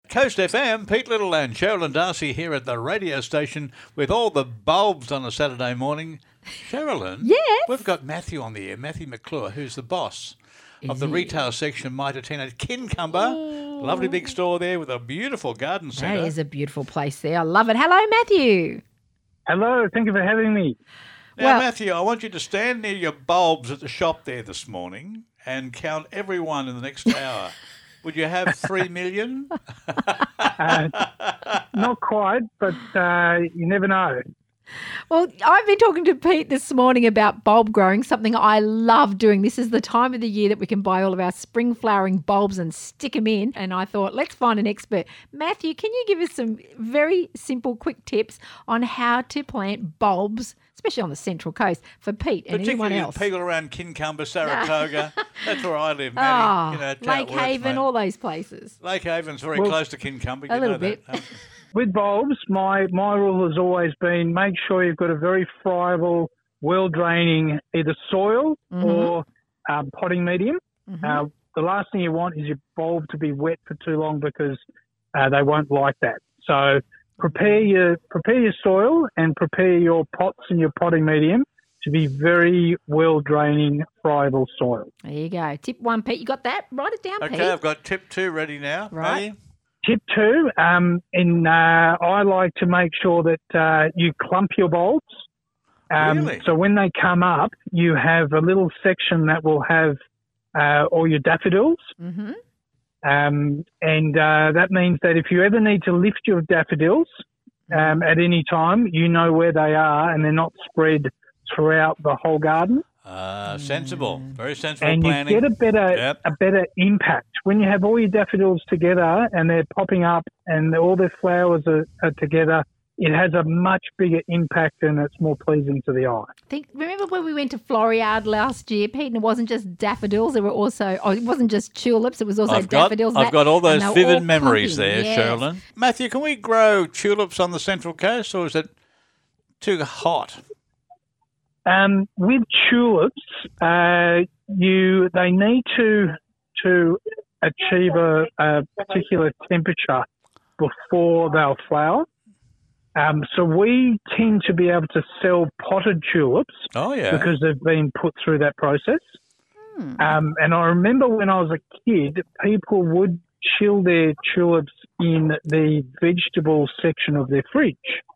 Coast FM, Pete Little and Sherilyn Darcy here at the radio station with all the bulbs on a Saturday morning. Sherilyn, Yes? we've got Matthew on the air, Matthew McClure, who's the boss of the retail section of Mitre 10 at Kincumber. Lovely big store there with a beautiful garden centre. That is a beautiful place there. I love it. Hello, Matthew. Hello, thank you for having me. Now, Matthew, I want you to stand near your bulbs at the shop there this morning and count everyone in the next hour. Would you have 3 million? Not quite, but you never know. Well, I've been talking to Pete this morning about bulb growing, something I love doing. This is the time of the year that we can buy all of our spring flowering bulbs and stick them in. And I thought, let's find an expert. Matthew, can you give us some very simple, quick tips on how to plant bulbs, especially on the Central Coast, for Pete and anyone else? Particularly people around Kincumber, Saratoga. That's where I live, Oh, Matty. You know, it's how it Lake works, Haven, mate. all those places. Lake Haven's very close to Kincumber. You A little know bit. That. With bulbs, my rule has always been make sure you've got a very friable, well-draining either soil or potting medium. The last thing you want is your bulb to be wet for too long because they won't like that. So prepare your soil and prepare your pots and your potting medium to be very well-draining, friable soil. There you go. Tip 1, Pete. You got that? Write it down, Pete. Okay, I've got tip 2 ready now. Right. Matty? Tip 2, I like to make sure that you clump your bulbs. Really? So when they come up, you have a little section that will have all your daffodils. Mm-hmm. And that means that if you ever need to lift your daffodils at any time, you know where they are and they're not spread throughout the whole garden. Sensible. Very sensible And planning. you get a better impact. When you have all your daffodils together and they're popping up and all their flowers are together, it has a much bigger impact and it's more pleasing to the eye. Remember when we went to Floriade last year, Pete, and it wasn't just daffodils, there were also, it wasn't just tulips, it was also daffodils. I've got all those and they were vivid all memories clumping. there, Yes. Sherilyn. Matthew, can we grow tulips on the Central Coast or is it too hot? With tulips, they need to achieve a particular temperature before they'll flower. So we tend to be able to sell potted tulips because they've been put through that process. And I remember when I was a kid, people would chill their tulips in the vegetable section of their fridge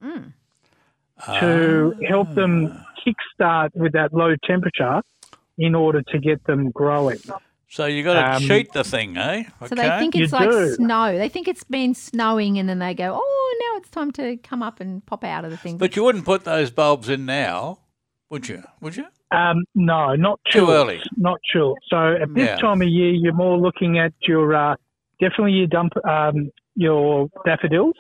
to help them kickstart with that low temperature in order to get them growing. So you got to cheat the thing, eh? Okay. So they think it's like snow. They think it's been snowing and then they go, oh, now it's time to come up and pop out of the thing. But you wouldn't put those bulbs in now, would you? Would you? No, not Too tulips, early. Not tulips. So at this time of year, you're more looking at your definitely your daffodils,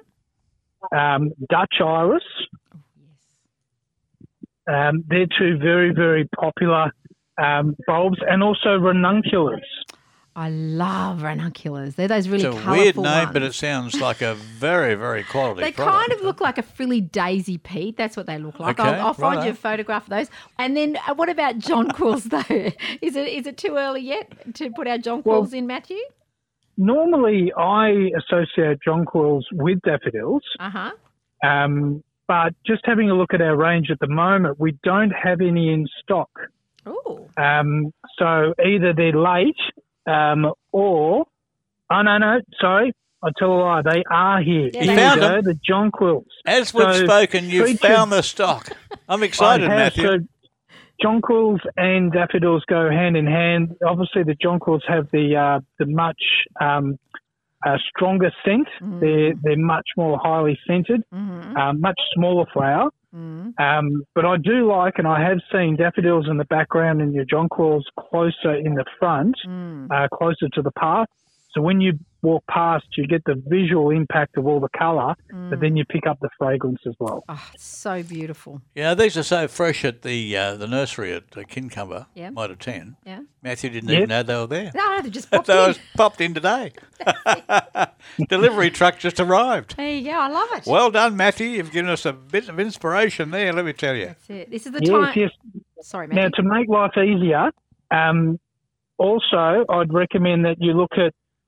Dutch iris. They're two very, very popular bulbs, and also ranunculus. I love ranunculus. They're those really colourful It's a weird name, ones. but it sounds like a very, very quality They product. kind of look like a frilly daisy, Pete. That's what they look like. Okay, I'll find righto. you a photograph of those. And then what about jonquils, though? Is it too early yet to put our jonquils in, Matthew? Normally, I associate jonquils with daffodils. Uh-huh. But just having a look at our range at the moment, we don't have any in stock. Ooh. So either they're late or... Oh, no, sorry. I tell a lie. They are here. Yeah, Here found we go, them. the jonquils. As we've spoken, you've featured- found the stock. I'm excited, I have, Matthew. so jonquils and daffodils go hand in hand. Obviously, the jonquils have the much stronger scent. They're much more highly scented, much smaller flower. But I do like, and I have seen daffodils in the background and your jonquils closer in the front, closer to the path. So when you walk past, you get the visual impact of all the colour, but then you pick up the fragrance as well. Oh, it's so beautiful. Yeah, these are so fresh at the nursery at Kincumber, Mitre 10. Yeah. Matthew didn't even know they were there. No, they just popped They in. was popped in today. Delivery truck just arrived. There you go. I love it. Well done, Matthew. You've given us a bit of inspiration there, let me tell you. That's it. This is the time. Yes. Sorry, Now, Matthew. to make life easier, also, I'd recommend that you look at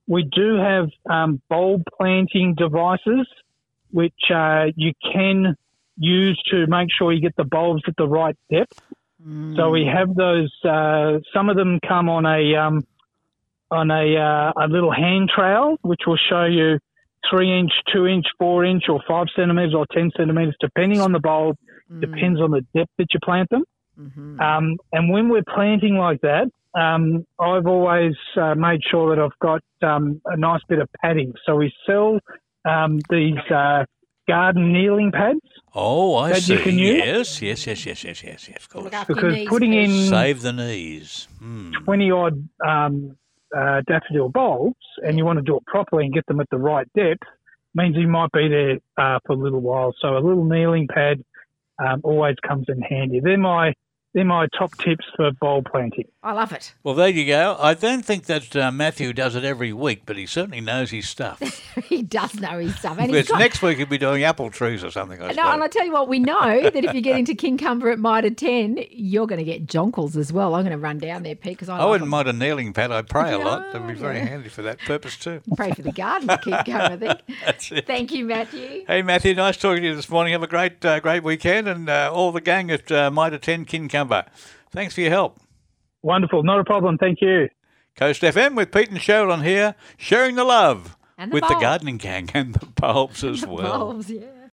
we do have bulb planting devices which you can use to make sure you get the bulbs at the right depth. So we have those. Some of them come on a little hand trowel, which will show you 3-inch, 2-inch, 4-inch, or 5 centimeters or 10 centimeters, depending on the bulb. Depends on the depth that you plant them. And when we're planting like that, I've always made sure that I've got a nice bit of padding. So we sell these garden kneeling pads. Oh, I see. You can use. Yes, of course. Look after your Because knees, putting Pete. in Save the knees. 20-odd daffodil bulbs and you want to do it properly and get them at the right depth, means you might be there for a little while. So a little kneeling pad always comes in handy. They're my top tips for bulb planting. I love it. Well, there you go. I don't think that Matthew does it every week, but he certainly knows his stuff. He does know his stuff. And Because next week he'll be doing apple trees or something, I No, suppose. and I tell you what, we know that if you get into Kincumber at Mitre 10, you're going to get jonkles as well. I'm going to run down there, Pete, because I I love wouldn't them. mind a kneeling pad. I pray a lot. Oh, That'd be very handy for that purpose too. Pray for the garden to keep going, I think. That's it. Thank you, Matthew. Hey, Matthew, nice talking to you this morning. Have a great weekend, and all the gang at Mitre 10 Kincumber. Thanks for your help. Wonderful. Not a problem. Thank you. Coast FM with Pete and Sheldon here, sharing the love And the with the bulbs. gardening gang and the bulbs as well. Bulbs, yeah.